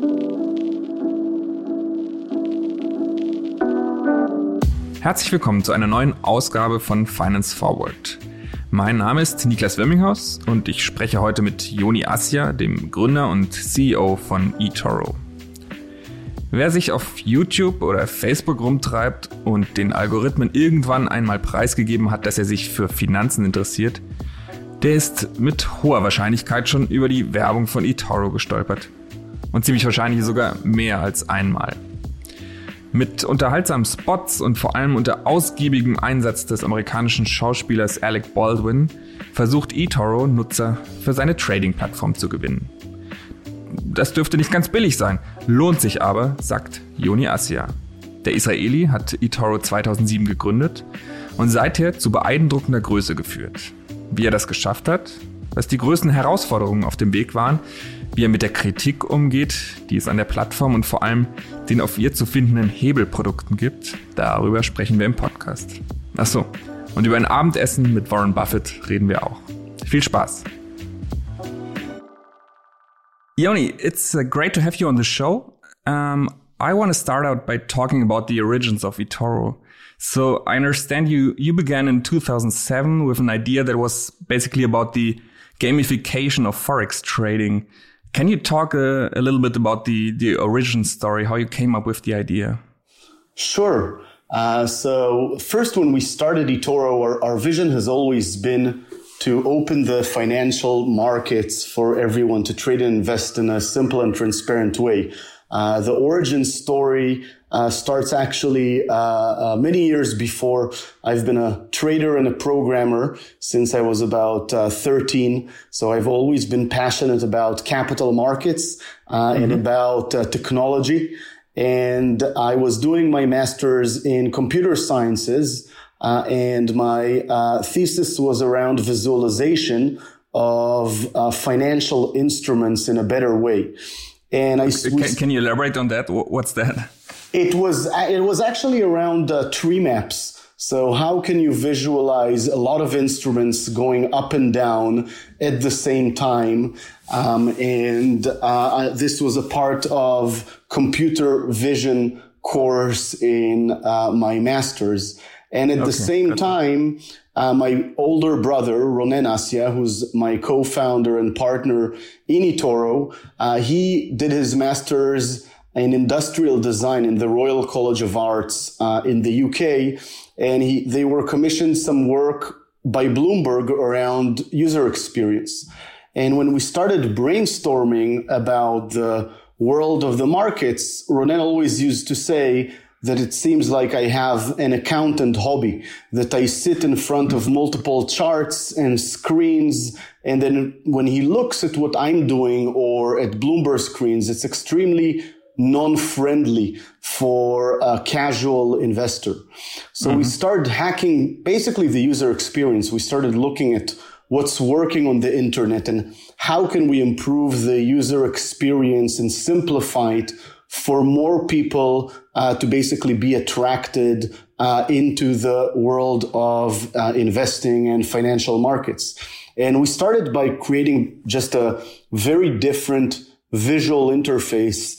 Herzlich willkommen zu einer neuen Ausgabe von Finance Forward. Mein Name ist Niklas Wirminghaus und ich spreche heute mit Yoni Assia, dem Gründer und CEO von eToro. Wer sich auf YouTube oder Facebook rumtreibt und den Algorithmen irgendwann einmal preisgegeben hat, dass er sich für Finanzen interessiert, der ist mit hoher Wahrscheinlichkeit schon über die Werbung von eToro gestolpert. Und ziemlich wahrscheinlich sogar mehr als einmal. Mit unterhaltsamen Spots und vor allem unter ausgiebigem Einsatz des amerikanischen Schauspielers Alec Baldwin versucht eToro Nutzer für seine Trading-Plattform zu gewinnen. Das dürfte nicht ganz billig sein, lohnt sich aber, sagt Yoni Assia. Der Israeli hat eToro 2007 gegründet und seither zu beeindruckender Größe geführt. Wie er das geschafft hat, was die größten Herausforderungen auf dem Weg waren, wie er mit der Kritik umgeht, die es an der Plattform und vor allem den auf ihr zu findenden Hebelprodukten gibt, darüber sprechen wir im Podcast. Achso, und über ein Abendessen mit Warren Buffett reden wir auch. Viel Spaß! Yoni, it's great to have you on the show. I want to start out by talking about the origins of eToro. So I understand you began in 2007 with an idea that was basically about the gamification of Forex trading. Can you talk a little bit about the origin story, how you came up with the idea? Sure. So first, when we started eToro, our vision has always been to open the financial markets for everyone to trade and invest in a simple and transparent way. The origin story starts actually many years before. I've been a trader and a programmer since I was about 13. So I've always been passionate about capital markets and about technology. And I was doing my master's in computer sciences. And my thesis was around visualization of financial instruments in a better way. And can you elaborate on that? What's that? It was actually around tree maps. So how can you visualize a lot of instruments going up and down at the same time? This was a part of computer vision course in my master's. And at the same time, my older brother, Ronen Assia, who's my co-founder and partner in eToro, he did his master's in industrial design in the Royal College of Arts in the UK. And they were commissioned some work by Bloomberg around user experience. And when we started brainstorming about the world of the markets, Ronen always used to say that it seems like I have an accountant hobby, that I sit in front of multiple charts and screens. And then when he looks at what I'm doing or at Bloomberg screens, it's extremely non-friendly for a casual investor. So we started hacking basically the user experience. We started looking at what's working on the internet and how can we improve the user experience and simplify it for more people to basically be attracted into the world of investing and financial markets. And we started by creating just a very different visual interface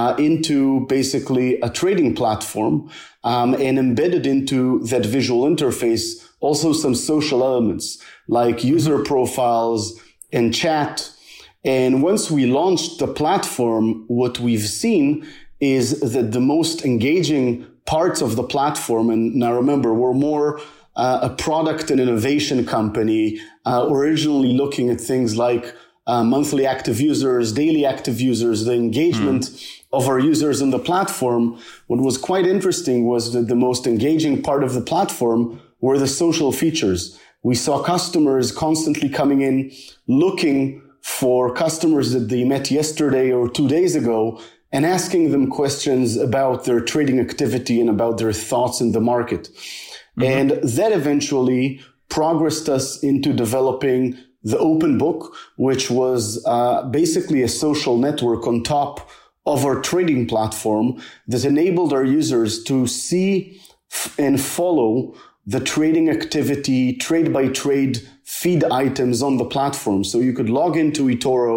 into basically a trading platform and embedded into that visual interface also some social elements like user profiles and chat. And once we launched the platform, what we've seen is that the most engaging parts of the platform, and now remember, we're more a product and innovation company, originally looking at things like monthly active users, daily active users, the engagement of our users in the platform. What was quite interesting was that the most engaging part of the platform were the social features. We saw customers constantly coming in looking for customers that they met yesterday or 2 days ago and asking them questions about their trading activity and about their thoughts in the market. And that eventually progressed us into developing the Open Book, which was basically a social network on top of our trading platform that enabled our users to see and follow the trading activity, trade by trade feed items on the platform. So you could log into eToro,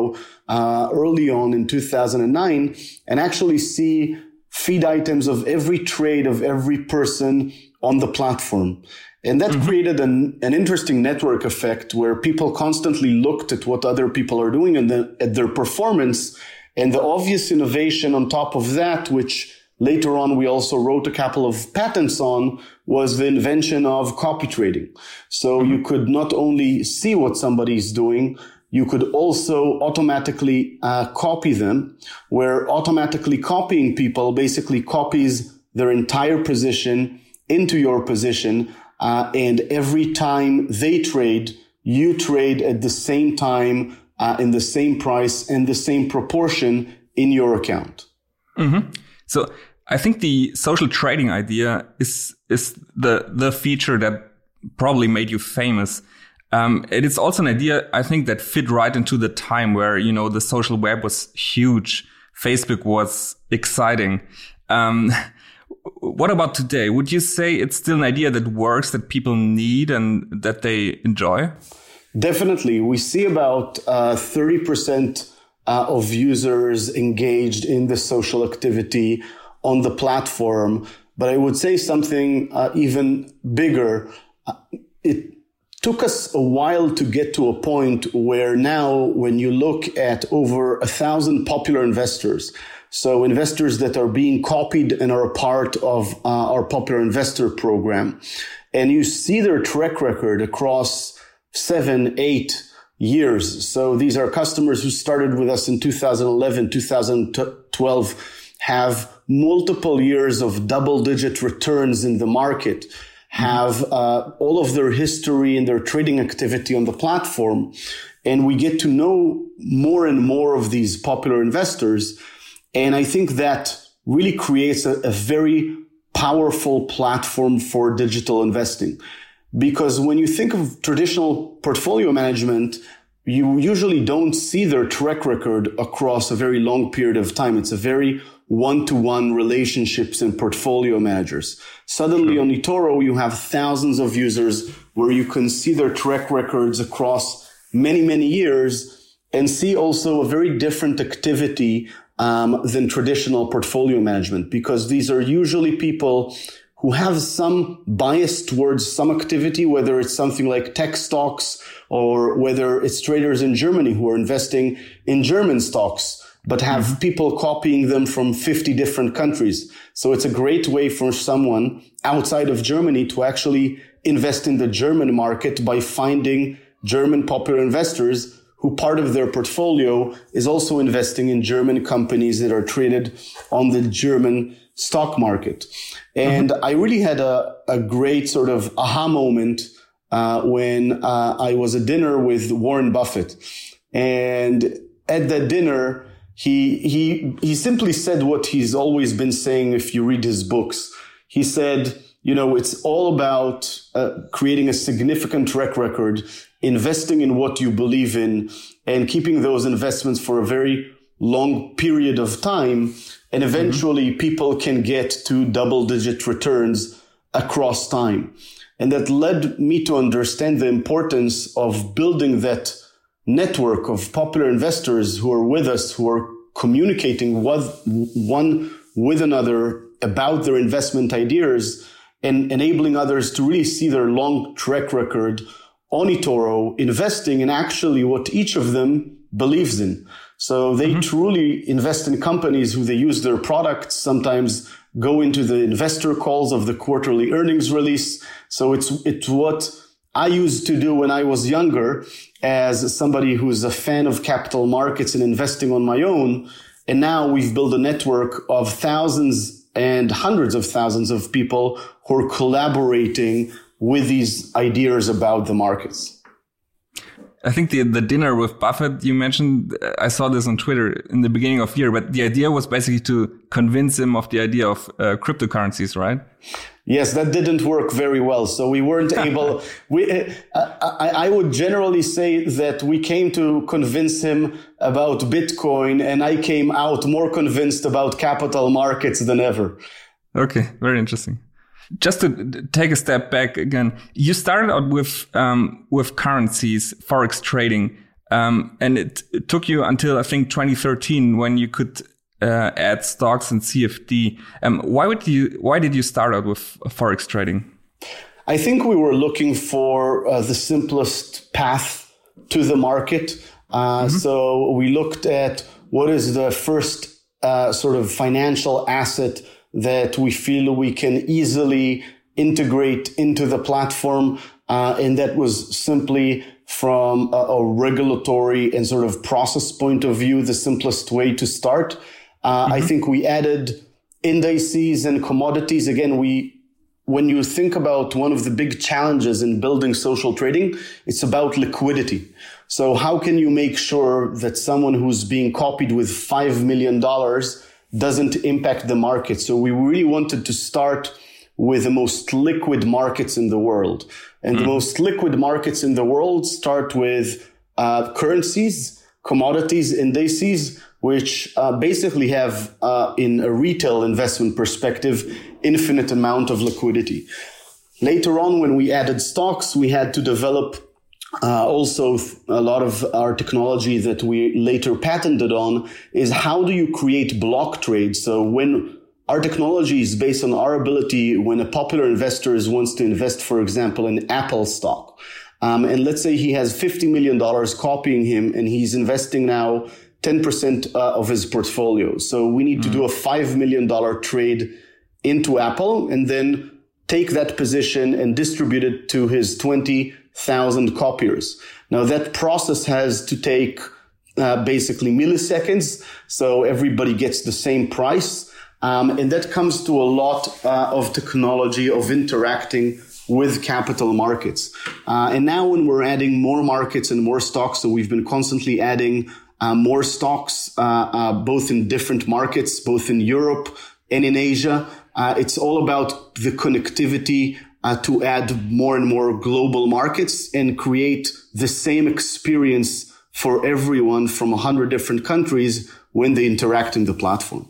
early on in 2009 and actually see feed items of every trade of every person on the platform. And that created an interesting network effect where people constantly looked at what other people are doing and at their performance. And the obvious innovation on top of that, which later on we also wrote a couple of patents on, was the invention of copy trading. So you could not only see what somebody is doing, you could also automatically copy them, where automatically copying people basically copies their entire position into your position. And every time they trade, you trade at the same time, in the same price and the same proportion in your account. Mm-hmm. So I think the social trading idea is the feature that probably made you famous. It is also an idea, I think, that fit right into the time where, the social web was huge. Facebook was exciting. What about today? Would you say it's still an idea that works, that people need and that they enjoy? Definitely. We see about 30% of users engaged in the social activity on the platform. But I would say something even bigger. It took us a while to get to a point where now when you look at over 1,000 popular investors, so investors that are being copied and are a part of our popular investor program, and you see their track record across 7-8 years. So these are customers who started with us in 2011, 2012, have multiple years of double-digit returns in the market, have all of their history and their trading activity on the platform. And we get to know more and more of these popular investors. And I think that really creates a very powerful platform for digital investing. Because when you think of traditional portfolio management, you usually don't see their track record across a very long period of time. It's a very one-to-one relationships in portfolio managers. Suddenly on eToro, you have thousands of users where you can see their track records across many, many years and see also a very different activity than traditional portfolio management, because these are usually people who have some bias towards some activity, whether it's something like tech stocks or whether it's traders in Germany who are investing in German stocks, but have people copying them from 50 different countries. So it's a great way for someone outside of Germany to actually invest in the German market by finding German popular investors who part of their portfolio is also investing in German companies that are traded on the German stock market. And I really had a great sort of aha moment when I was at dinner with Warren Buffett. And at that dinner, he simply said what he's always been saying if you read his books. He said, it's all about creating a significant track record, investing in what you believe in, and keeping those investments for a very long period of time. And eventually people can get to double-digit returns across time. And that led me to understand the importance of building that network of popular investors who are with us, who are communicating one with another about their investment ideas and enabling others to really see their long track record on eToro, investing in actually what each of them believes in. So they truly invest in companies who they use their products, sometimes go into the investor calls of the quarterly earnings release. So it's what I used to do when I was younger as somebody who's a fan of capital markets and investing on my own. And now we've built a network of thousands and hundreds of thousands of people who are collaborating with these ideas about the markets. I think the dinner with Buffett you mentioned, I saw this on Twitter in the beginning of the year, but the idea was basically to convince him of the idea of cryptocurrencies, right? Yes, that didn't work very well. So we weren't able, I would generally say that we came to convince him about Bitcoin, and I came out more convinced about capital markets than ever. Okay, very interesting. Just to take a step back again, you started out with currencies, forex trading. And it took you until, I think, 2013 when you could add stocks and CFD. Why did you start out with Forex trading? I think we were looking for the simplest path to the market. So we looked at what is the first sort of financial asset that we feel we can easily integrate into the platform. And that was simply from a regulatory and sort of process point of view, the simplest way to start. I think we added indices and commodities. Again, when you think about one of the big challenges in building social trading, it's about liquidity. So how can you make sure that someone who's being copied with $5 million doesn't impact the market? So we really wanted to start with the most liquid markets in the world. And the most liquid markets in the world start with currencies, commodities, indices, which basically have, in a retail investment perspective, infinite amount of liquidity. Later on, when we added stocks, we had to develop also a lot of our technology that we later patented on is how do you create block trades? So when our technology is based on our ability, when a popular investor wants to invest, for example, in Apple stock, and let's say he has $50 million copying him and he's investing now 10% of his portfolio. So we need to do a $5 million trade into Apple and then take that position and distribute it to his 20,000 copiers. Now that process has to take basically milliseconds. So everybody gets the same price. And that comes to a lot of technology of interacting with capital markets. And now when we're adding more markets and more stocks, so we've been constantly adding more stocks, both in different markets, both in Europe and in Asia. It's all about the connectivity to add more and more global markets and create the same experience for everyone from 100 different countries when they interact in the platform.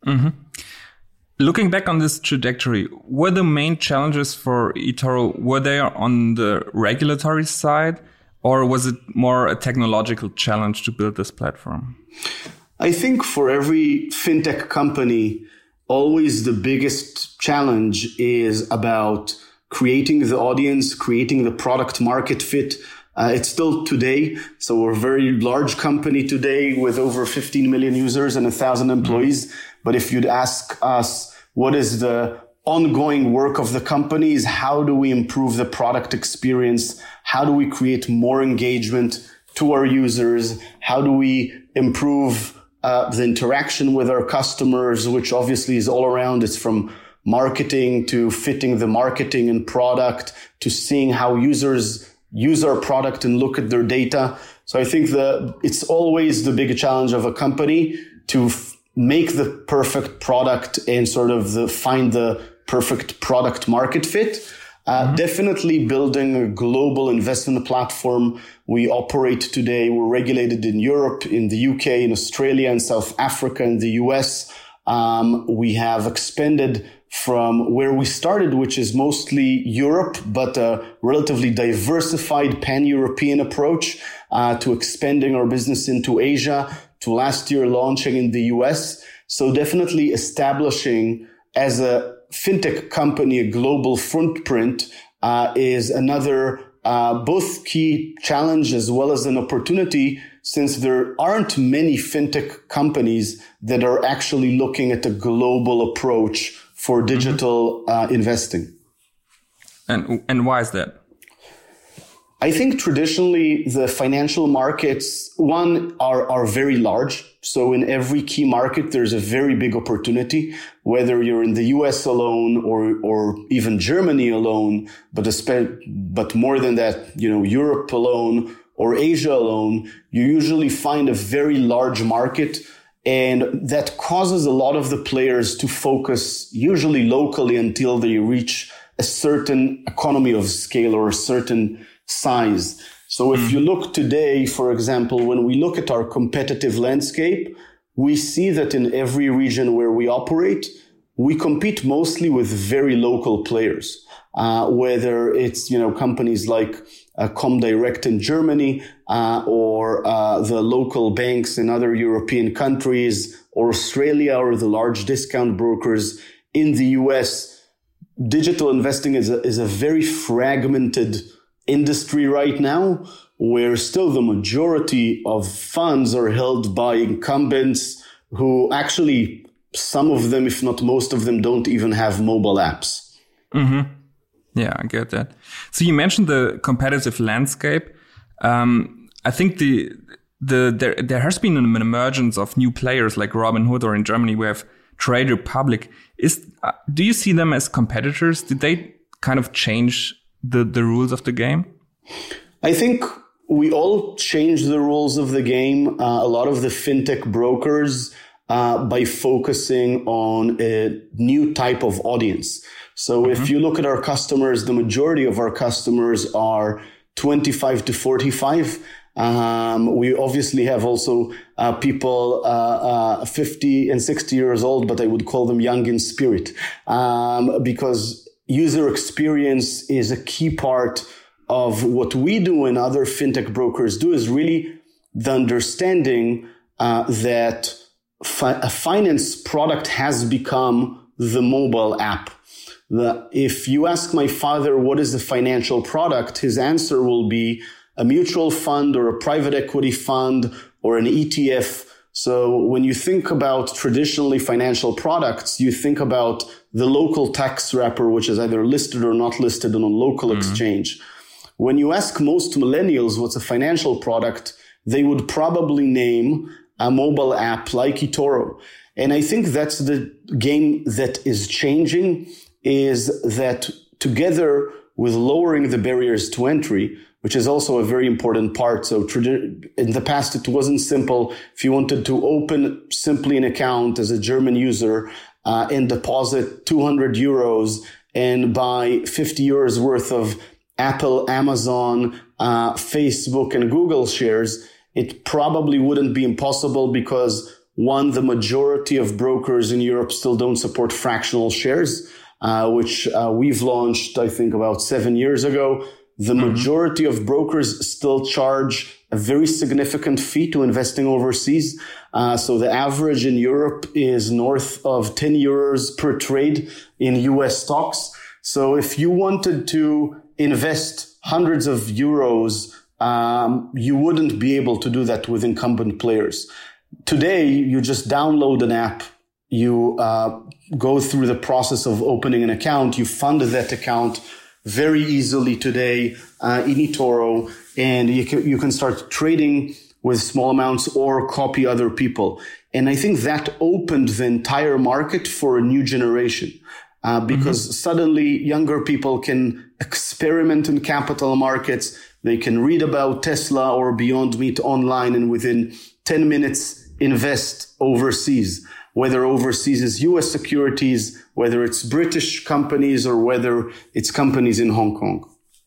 Looking back on this trajectory, were the main challenges for eToro, were they on the regulatory side, or was it more a technological challenge to build this platform? I think for every fintech company, always the biggest challenge is about creating the audience, creating the product market fit. It's still today. So we're a very large company today with over 15 million users and 1,000 employees. But if you'd ask us, what is the ongoing work of the company is how do we improve the product experience? How do we create more engagement to our users? How do we improve the interaction with our customers, which obviously is all around. It's from marketing to fitting the marketing and product to seeing how users use our product and look at their data. So I think it's always the big challenge of a company to make the perfect product and sort of find the perfect product market fit. Definitely building a global investment platform. We operate today. We're regulated in Europe, in the UK, in Australia, in South Africa, in the US. We have expanded from where we started, which is mostly Europe, but a relatively diversified pan-European approach to expanding our business into Asia, to last year launching in the US. So definitely establishing as a fintech company a global footprint is another both key challenge as well as an opportunity, since there aren't many fintech companies that are actually looking at a global approach for digital investing. And why is that? I think traditionally the financial markets, are very large. So in every key market, there's a very big opportunity, whether you're in the US alone or even Germany alone, but more than that, Europe alone or Asia alone, you usually find a very large market. And that causes a lot of the players to focus usually locally until they reach a certain economy of scale or a certain size. So if you look today, for example, when we look at our competitive landscape, we see that in every region where we operate, we compete mostly with very local players, whether it's, companies like Comdirect in Germany, or the local banks in other European countries, or Australia, or the large discount brokers in the US. Digital investing is a very fragmented industry right now, where still the majority of funds are held by incumbents who actually, some of them, if not most of them, don't even have mobile apps. Mm-hmm. Yeah, I get that. So you mentioned the competitive landscape. I think there has been an emergence of new players like Robinhood, or in Germany we have Trade Republic. Do you see them as competitors? Did they kind of change the rules of the game? I think we all changed the rules of the game. A lot of the fintech brokers, by focusing on a new type of audience. So if you look at our customers, the majority of our customers are 25 to 45. We obviously have also people 50 and 60 years old, but I would call them young in spirit, because user experience is a key part of what we do and other fintech brokers do, is really the understanding that a finance product has become the mobile app. If you ask my father what is a financial product, his answer will be a mutual fund or a private equity fund or an ETF. So when you think about traditionally financial products, you think about the local tax wrapper, which is either listed or not listed on a local exchange. When you ask most millennials what's a financial product, they would probably name a mobile app like eToro. And I think that's the game that is changing, is that together with lowering the barriers to entry, which is also a very important part. So in the past, it wasn't simple. If you wanted to open simply an account as a German user and deposit 200 euros and buy 50 euros worth of Apple, Amazon, Facebook, and Google shares, it probably wouldn't be impossible because, one, the majority of brokers in Europe still don't support fractional shares, which we've launched, I think, about 7 years ago. The majority of brokers still charge a very significant fee to investing overseas. So the average in Europe is north of 10 euros per trade in US stocks. So if you wanted to invest hundreds of euros, you wouldn't be able to do that with incumbent players. Today, you just download an app, you go through the process of opening an account, you fund that account very easily today in eToro, and you can start trading with small amounts or copy other people. And I think that opened the entire market for a new generation. Because suddenly younger people can experiment in capital markets. They can read about Tesla or Beyond Meat online and within 10 minutes invest overseas, whether overseas is US securities, whether it's British companies or whether it's companies in Hong Kong.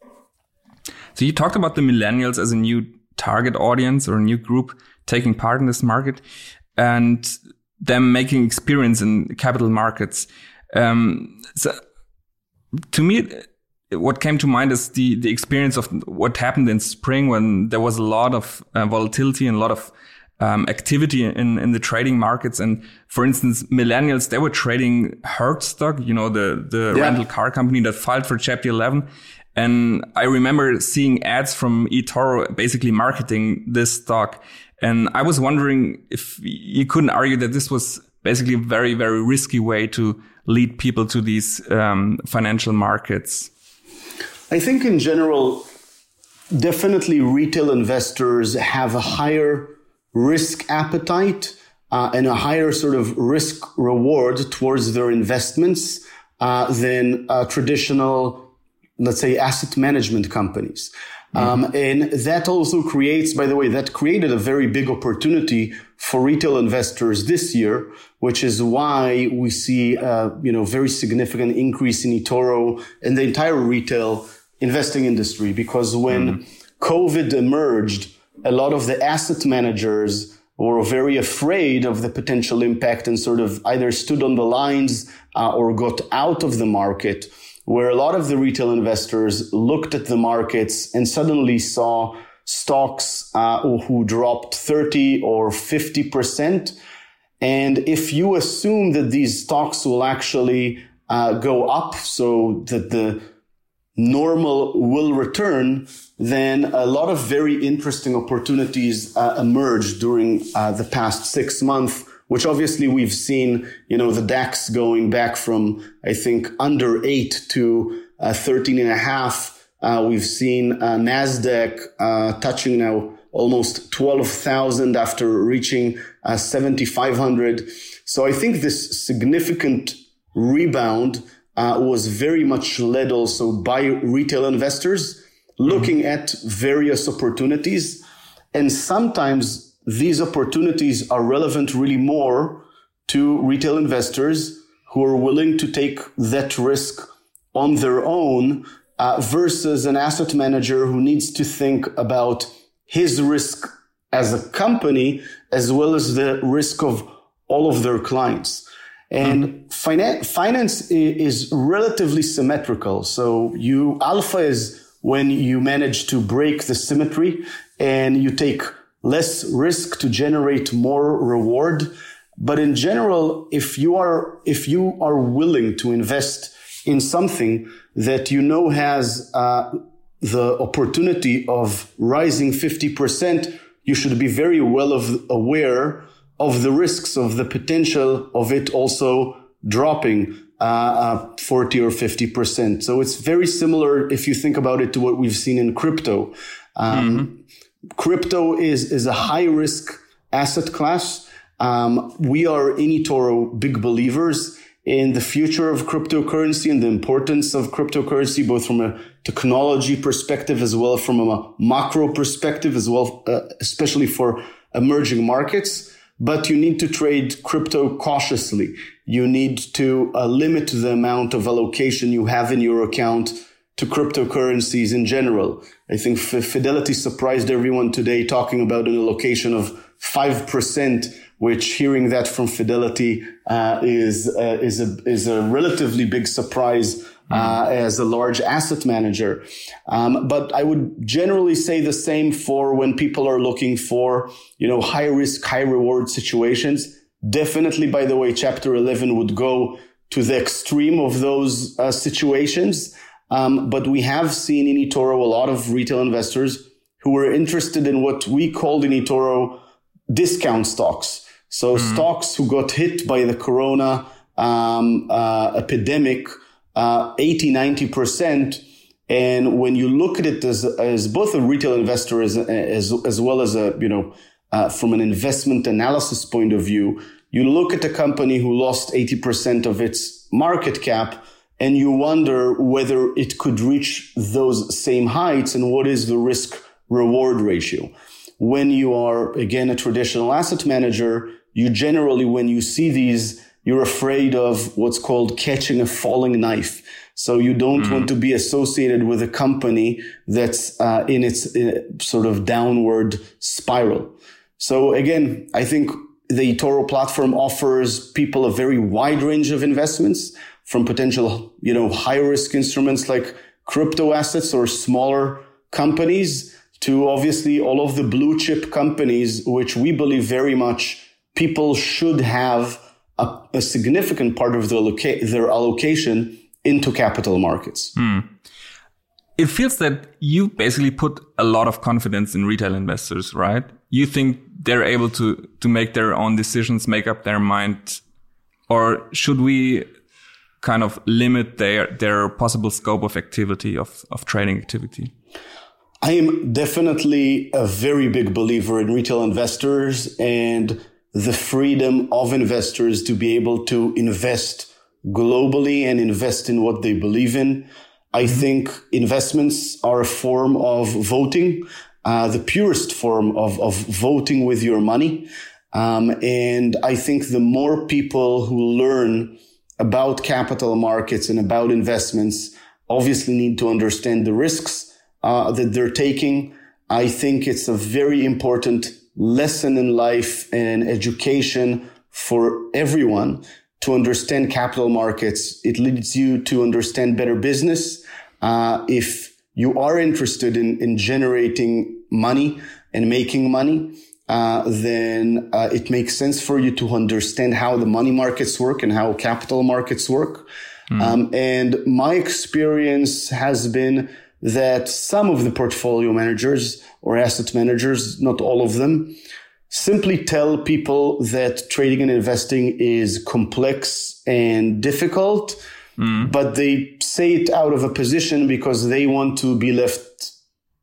So you talked about the millennials as a new target audience or a new group taking part in this market and them making experience in capital markets. So to me, what came to mind is the experience of what happened in spring when there was a lot of volatility and a lot of activity in the trading markets. And for instance, millennials, they were trading Hertz stock, the rental car company that filed for Chapter 11. And I remember seeing ads from eToro basically marketing this stock. And I was wondering if you couldn't argue that this was basically a very, very risky way to lead people to these financial markets. I think in general, definitely retail investors have a higher risk appetite and a higher sort of risk reward towards their investments than traditional, let's say, asset management companies. And that also creates, by the way, that created a very big opportunity for retail investors this year, which is why we see, very significant increase in eToro and the entire retail investing industry. Because when COVID emerged, a lot of the asset managers were very afraid of the potential impact and sort of either stood on the lines or got out of the market, where a lot of the retail investors looked at the markets and suddenly saw stocks who dropped 30 or 50%. And if you assume that these stocks will actually go up so that the normal will return, then a lot of very interesting opportunities emerged during the past 6 months, which obviously we've seen, the DAX going back from, I think, under 8 to 13.5. We've seen NASDAQ touching now almost 12,000 after reaching 7,500. So I think this significant rebound was very much led also by retail investors looking at various opportunities. And sometimes these opportunities are relevant really more to retail investors who are willing to take that risk on their own versus an asset manager who needs to think about his risk as a company as well as the risk of all of their clients. And finance is relatively symmetrical. So alpha is when you manage to break the symmetry and you take less risk to generate more reward. But in general, if you are willing to invest in something that has the opportunity of rising 50%, you should be very well aware of the risks of the potential of it also dropping 40 or 50%. So it's very similar, if you think about it, to what we've seen in crypto. Crypto is a high risk asset class. We are in eToro big believers in the future of cryptocurrency and the importance of cryptocurrency, both from a technology perspective as well from a macro perspective as well, especially for emerging markets. But you need to trade crypto cautiously. You need to limit the amount of allocation you have in your account to cryptocurrencies in general. I think Fidelity surprised everyone today talking about an allocation of 5%, which hearing that from Fidelity is a relatively big surprise as a large asset manager. But I would generally say the same for when people are looking for, high risk, high reward situations. Definitely, by the way, Chapter 11 would go to the extreme of those situations. But we have seen in eToro a lot of retail investors who were interested in what we called in eToro discount stocks. So stocks who got hit by the corona epidemic 80-90%. And when you look at it as both a retail investor as well as from an investment analysis point of view, you look at a company who lost 80% of its market cap and you wonder whether it could reach those same heights and what is the risk reward ratio. When you are, again, a traditional asset manager, you generally, when you see these, you're afraid of what's called catching a falling knife. So you don't want to be associated with a company that's in its sort of downward spiral. So again, I think the eToro platform offers people a very wide range of investments, from potential, high risk instruments like crypto assets or smaller companies to obviously all of the blue chip companies, which we believe very much people should have a significant part of their allocation into capital markets. It feels that you basically put a lot of confidence in retail investors, right? You think they're able to make their own decisions, make up their mind, or should we kind of limit their possible scope of activity, of trading activity? I am definitely a very big believer in retail investors and the freedom of investors to be able to invest globally and invest in what they believe in. I think investments are a form of voting, the purest form of voting with your money. And I think the more people who learn about capital markets and about investments obviously need to understand the risks that they're taking. I think it's a very important lesson in life and education for everyone to understand capital markets. It leads you to understand better business. If you are interested in generating money and making money, then it makes sense for you to understand how the money markets work and how capital markets work. And my experience has been that some of the portfolio managers or asset managers, not all of them, simply tell people that trading and investing is complex and difficult, but they say it out of a position because they want to be left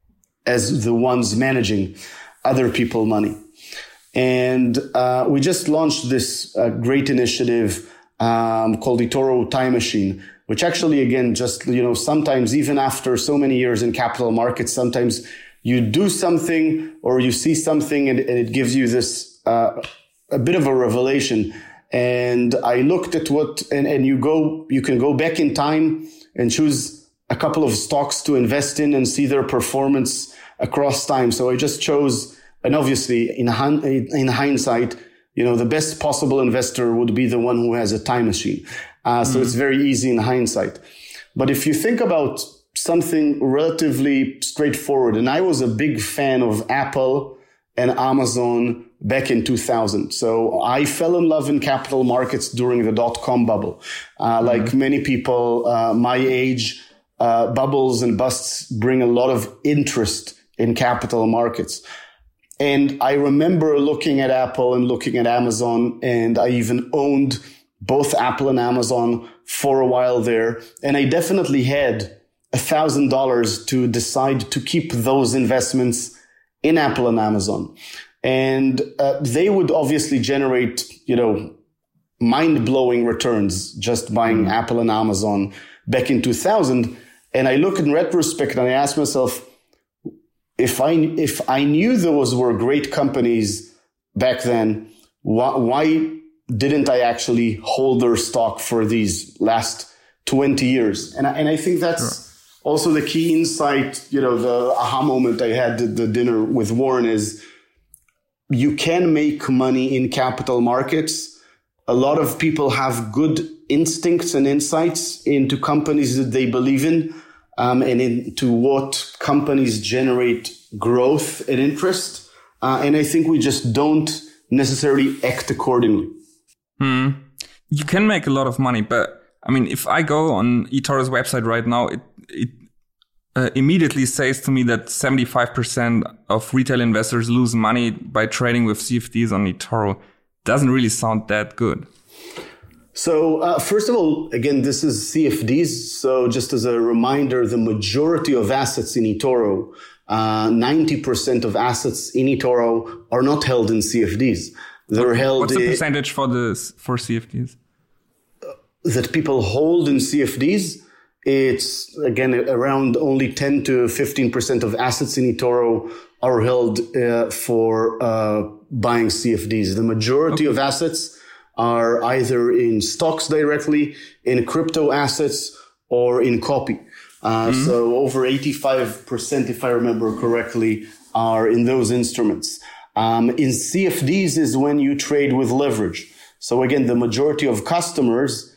as the ones managing other people's money. And we just launched this great initiative called eToro Time Machine, which actually, again, just, sometimes even after so many years in capital markets, sometimes you do something or you see something and it gives you this a bit of a revelation. And I looked at and you can go back in time and choose a couple of stocks to invest in and see their performance across time. So I just chose, and obviously in hindsight, the best possible investor would be the one who has a time machine. So it's very easy in hindsight. But if you think about something relatively straightforward, and I was a big fan of Apple and Amazon back in 2000. So I fell in love in capital markets during the dot-com bubble. Like many people my age, bubbles and busts bring a lot of interest in capital markets. And I remember looking at Apple and looking at Amazon, and I even owned both Apple and Amazon for a while there. And I definitely had $1,000 to decide to keep those investments in Apple and Amazon. And they would obviously generate, mind-blowing returns just buying Apple and Amazon back in 2000. And I look in retrospect and I ask myself, if I knew those were great companies back then, why didn't I actually hold their stock for these last 20 years? And I think that's also the key insight, the aha moment I had at the dinner with Warren is you can make money in capital markets. A lot of people have good instincts and insights into companies that they believe in, and into what companies generate growth and interest. And I think we just don't necessarily act accordingly. You can make a lot of money, but I mean, if I go on eToro's website right now, it immediately says to me that 75% of retail investors lose money by trading with CFDs on eToro. Doesn't really sound that good. So first of all, again, this is CFDs. So just as a reminder, the majority of assets in eToro, 90% of assets in eToro are not held in CFDs. They're held. What's the percentage for CFDs? That people hold in CFDs? It's, again, around only 10 to 15% of assets in eToro are held for buying CFDs. The majority of assets are either in stocks directly, in crypto assets, or in copy. So over 85%, if I remember correctly, are in those instruments. In CFDs is when you trade with leverage. So again, the majority of customers,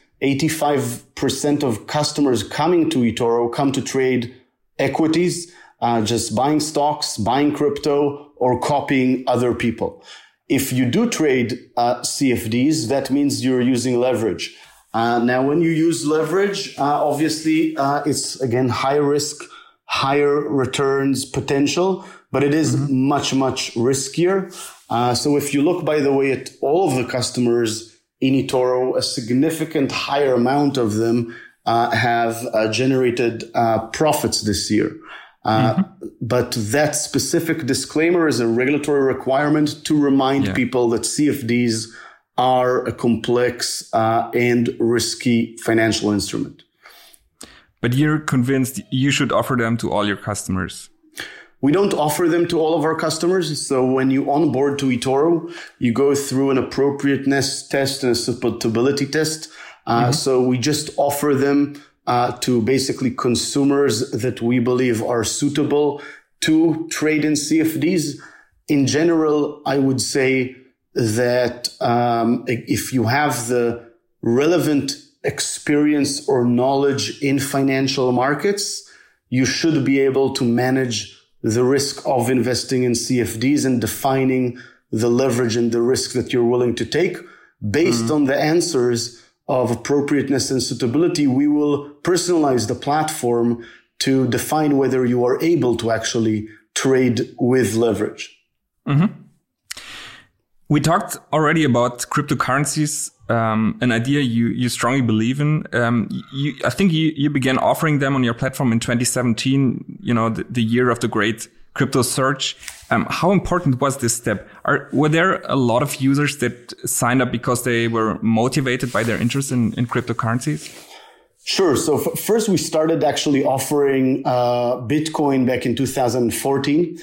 85% of customers coming to eToro come to trade equities, just buying stocks, buying crypto, or copying other people. If you do trade CFDs, that means you're using leverage. Now, when you use leverage, obviously, it's, again, high risk, higher returns potential, but it is much, much riskier. So if you look, by the way, at all of the customers in eToro, a significant higher amount of them have generated profits this year. But that specific disclaimer is a regulatory requirement to remind people that CFDs are a complex and risky financial instrument. But you're convinced you should offer them to all your customers? We don't offer them to all of our customers. So when you onboard to eToro, you go through an appropriateness test and a suitability test. So we just offer them to basically consumers that we believe are suitable to trade in CFDs. in general, I would say that if you have the relevant experience or knowledge in financial markets, you should be able to manage the risk of investing in CFDs and defining the leverage and the risk that you're willing to take. Based on the answers of appropriateness and suitability, we will personalize the platform to define whether you are able to actually trade with leverage. Mm-hmm. We talked already about cryptocurrencies, an idea you strongly believe in. I think you began offering them on your platform in 2017, the year of the great crypto surge. How important was this step? Were there a lot of users that signed up because they were motivated by their interest in cryptocurrencies? Sure. So first we started actually offering Bitcoin back in 2014.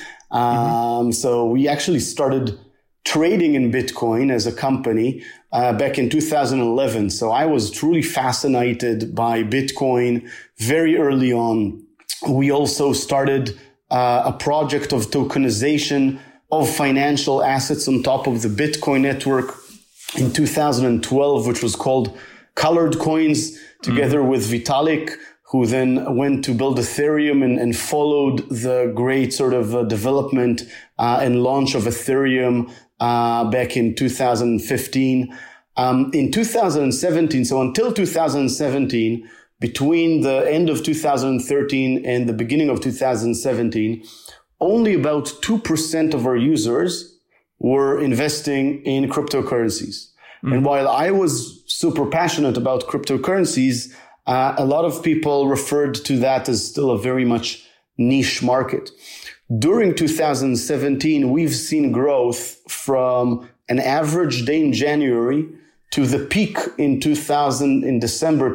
So we actually started trading in Bitcoin as a company back in 2011. So I was truly fascinated by Bitcoin very early on. We also started a project of tokenization of financial assets on top of the Bitcoin network in 2012, which was called Colored Coins, together with Vitalik, who then went to build Ethereum and followed the great sort of development and launch of Ethereum back in 2015. In 2017, so until 2017, between the end of 2013 and the beginning of 2017, only about 2% of our users were investing in cryptocurrencies. And while I was super passionate about cryptocurrencies, a lot of people referred to that as still a very much niche market. During 2017, we've seen growth from an average day in January to the peak in December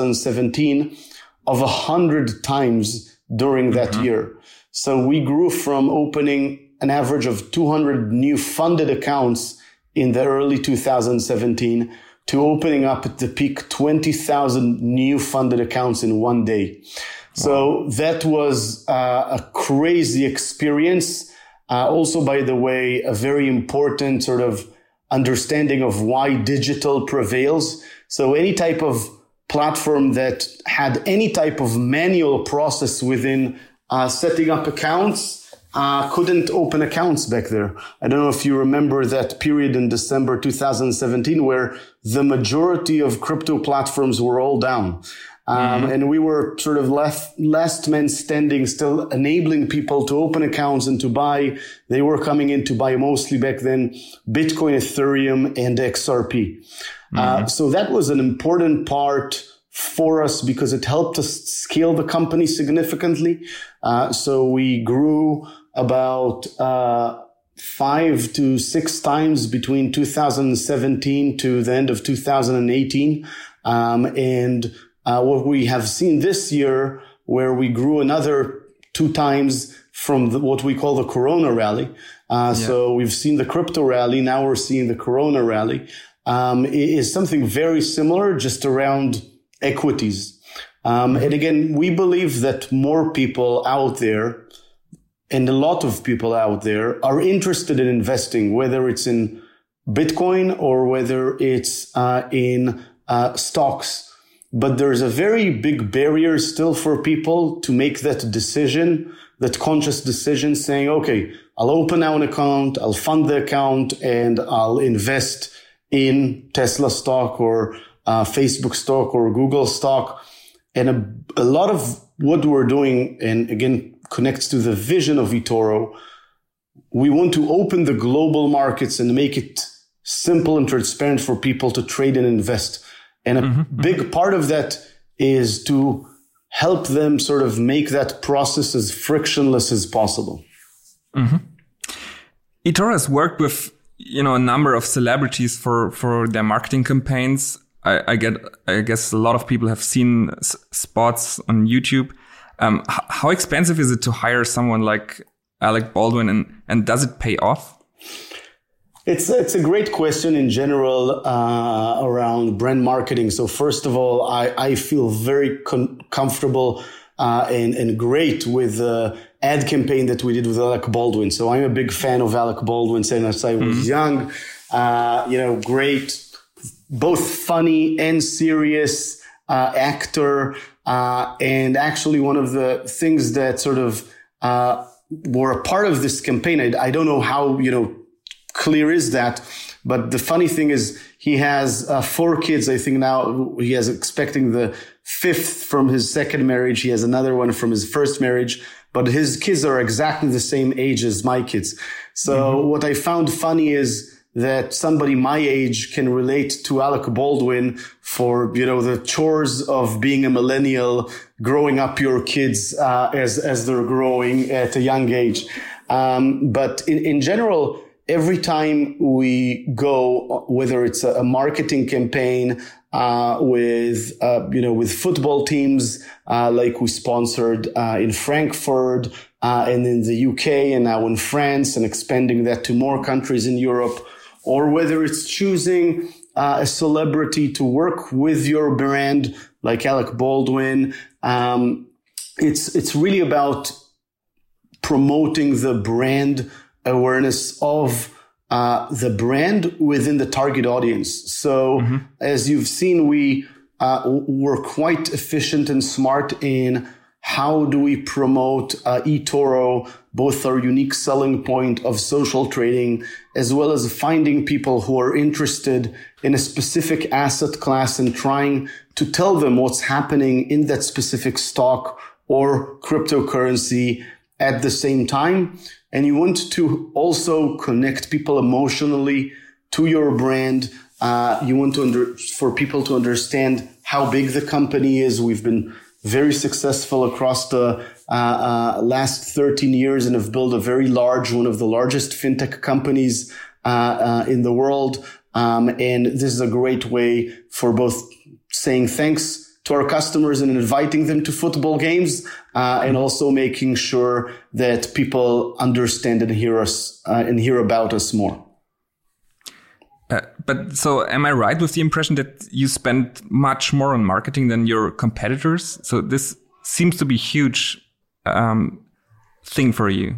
2017 of 100 times during that year. So we grew from opening an average of 200 new funded accounts in the early 2017 to opening up at the peak 20,000 new funded accounts in one day. So that was a crazy experience. Also, by the way, a very important sort of understanding of why digital prevails. So any type of platform that had any type of manual process within setting up accounts couldn't open accounts back there. I don't know if you remember that period in December 2017 where the majority of crypto platforms were all down. And we were sort of last man standing, still enabling people to open accounts and to buy. They were coming in to buy mostly back then Bitcoin, Ethereum, and XRP. So that was an important part for us because it helped us scale the company significantly. So we grew about 5 to 6 times between 2017 to the end of 2018. What we have seen this year, where we grew another 2 times from what we call the Corona rally. So we've seen the crypto rally. Now we're seeing the Corona rally. Is something very similar, just around equities. And again, we believe that more people out there and a lot of people out there are interested in investing, whether it's in Bitcoin or whether it's in stocks. But there's a very big barrier still for people to make that decision, that conscious decision saying, okay, I'll open now an account, I'll fund the account, and I'll invest in Tesla stock or Facebook stock or Google stock. And a lot of what we're doing, and again, connects to the vision of eToro. We want to open the global markets and make it simple and transparent for people to trade and invest. And a big part of that is to help them sort of make that process as frictionless as possible. eToro has worked with, a number of celebrities for their marketing campaigns. I guess a lot of people have seen spots on YouTube. How expensive is it to hire someone like Alec Baldwin, and does it pay off? It's a great question in general around brand marketing. So first of all, I feel very comfortable and great with the ad campaign that we did with Alec Baldwin. So I'm a big fan of Alec Baldwin since I was young. Great, both funny and serious actor. And actually one of the things that sort of were a part of this campaign, I don't know how, clear is that, but the funny thing is he has 4 kids. I think now he is expecting the 5th from his second marriage. He has another one from his first marriage, but his kids are exactly the same age as my kids. So what I found funny is that somebody my age can relate to Alec Baldwin for, the chores of being a millennial, growing up your kids, as they're growing at a young age. But in general, every time we go, whether it's a marketing campaign, with football teams, like we sponsored, in Frankfurt, and in the UK and now in France and expanding that to more countries in Europe, or whether it's choosing a celebrity to work with your brand, like Alec Baldwin. It's really about promoting the brand awareness of the brand within the target audience. So as you've seen, we were quite efficient and smart in how do we promote eToro, both our unique selling point of social trading, as well as finding people who are interested in a specific asset class and trying to tell them what's happening in that specific stock or cryptocurrency at the same time. And you want to also connect people emotionally to your brand. You want for people to understand how big the company is. We've been very successful across the last 13 years and have built one of the largest fintech companies in the world. And this is a great way for both saying thanks to our customers and inviting them to football games, and also making sure that people understand and hear us and hear about us more. But so am I right with the impression that you spend much more on marketing than your competitors? So this seems to be a huge thing for you.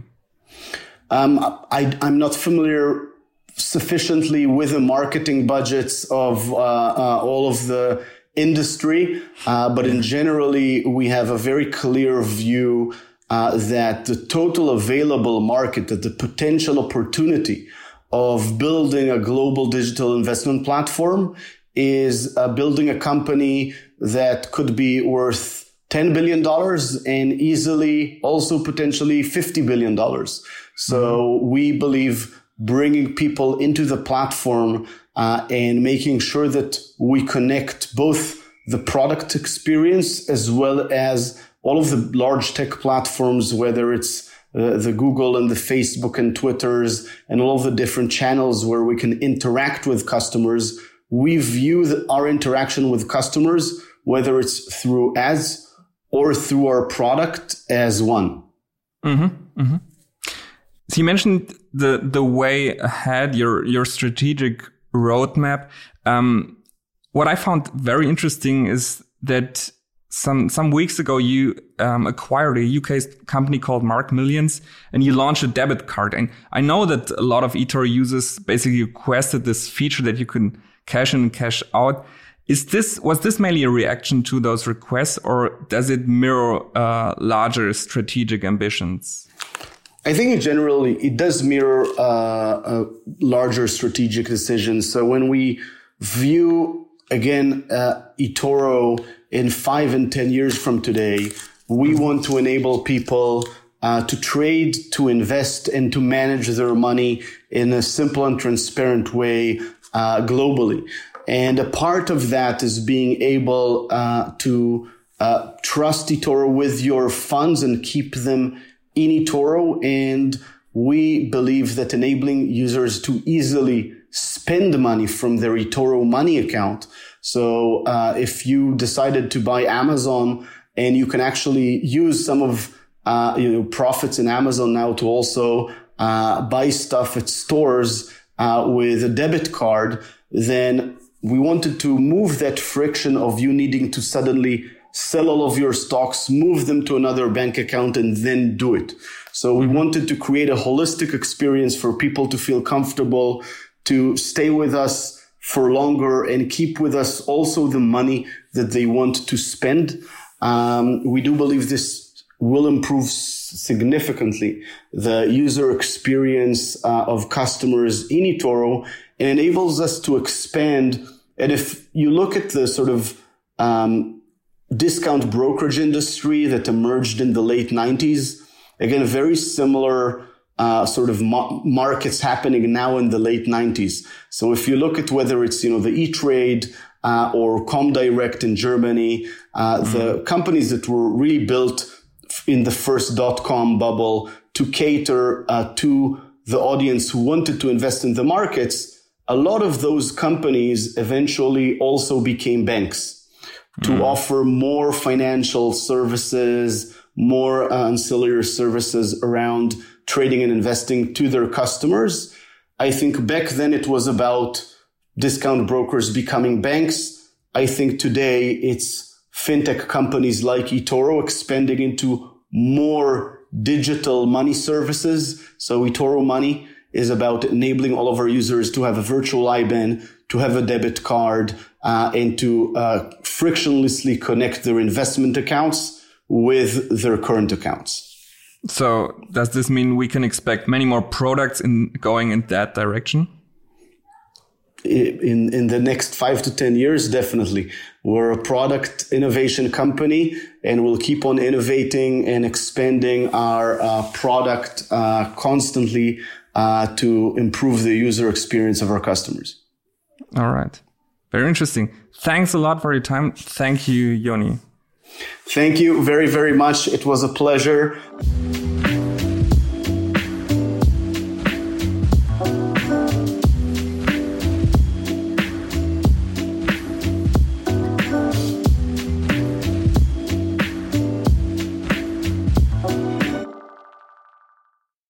I'm not familiar sufficiently with the marketing budgets of all of the industry, but in generally, we have a very clear view that the total available market, that the potential opportunity of building a global digital investment platform is building a company that could be worth $10 billion and easily also potentially $50 billion. So we believe bringing people into the platform and making sure that we connect both the product experience as well as all of the large tech platforms, whether it's the Google and the Facebook and Twitters and all of the different channels where we can interact with customers. We view our interaction with customers, whether it's through ads or through our product, as one. So you mentioned the way ahead, your strategic roadmap. What I found very interesting is that some weeks ago you acquired a UK company called Mark Millions, and you launched a debit card. And I know that a lot of eToro users basically requested this feature that you can cash in and cash out. Was this mainly a reaction to those requests, or does it mirror larger strategic ambitions? I think generally it does mirror larger strategic decisions. So when we view, again, eToro in 5 and 10 years from today, we want to enable people to trade, to invest, and to manage their money in a simple and transparent way globally. And a part of that is being able to trust eToro with your funds and keep them in eToro. And we believe that enabling users to easily spend money from their eToro money account. So if you decided to buy Amazon, and you can actually use some of profits in Amazon now to also buy stuff at stores with a debit card, then we wanted to move that friction of you needing to suddenly sell all of your stocks, move them to another bank account, and then do it. So we wanted to create a holistic experience for people to feel comfortable, to stay with us for longer and keep with us also the money that they want to spend. We do believe this will improve significantly the user experience of customers in eToro and enables us to expand. And if you look at the sort of discount brokerage industry that emerged in the late 90s, again, very similar sort of markets happening now in the late 90s. So if you look at whether it's, the E-Trade or Comdirect in Germany, the companies that were really built in the first .com bubble to cater to the audience who wanted to invest in the markets, a lot of those companies eventually also became banks to offer more financial services, more ancillary services around trading and investing to their customers. I think back then it was about discount brokers becoming banks. I think today it's fintech companies like eToro expanding into more digital money services. So eToro Money is about enabling all of our users to have a virtual IBAN, to have a debit card, and to frictionlessly connect their investment accounts with their current accounts. So does this mean we can expect many more products going in that direction? In the next 5 to 10 years, definitely. We're a product innovation company, and we'll keep on innovating and expanding our product constantly to improve the user experience of our customers. All right. Very interesting. Thanks a lot for your time. Thank you, Yoni. Thank you very, very much. It was a pleasure.